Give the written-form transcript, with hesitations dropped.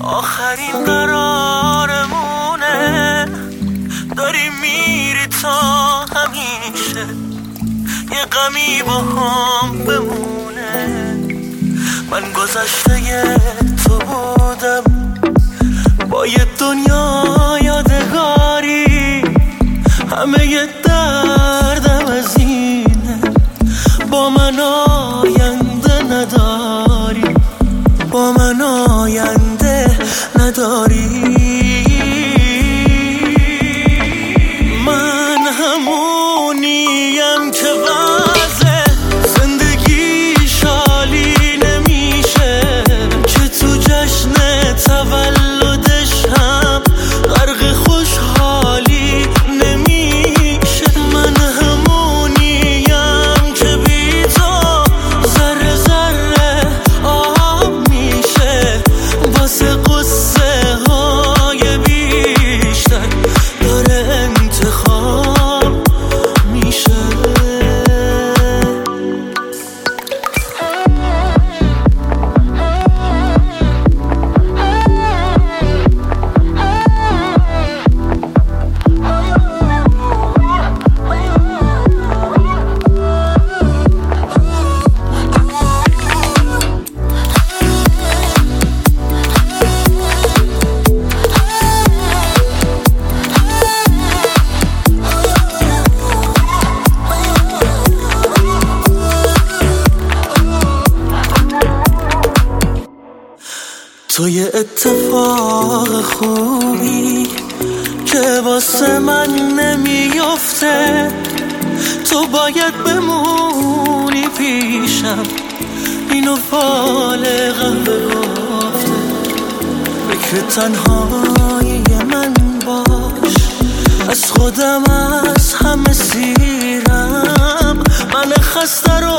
آخرین قرارمونه، داری میری تا همیشه یه غمی با هم بمونه. من گذشته تو بودم با یه دنیا یادگاری، همه یه دردم از اینه با من آینده نداری، با من آینده نداری. من همونیم که وضع زندگی شالی نمیشه، که تو جشن تولدش هم غرق خوشحالی نمیشه. من همونیم که بی تو ذره ذره آب میشه، واسه قصه های بیشتر داره انتخاب میشه. تو یه اتفاق خوبی که واسه من نمیفته، تو باید بمونی پیشم، اینو بالغم گفته. فکر تنهایی من باش، از خودم از همه سیرم، من خسته رو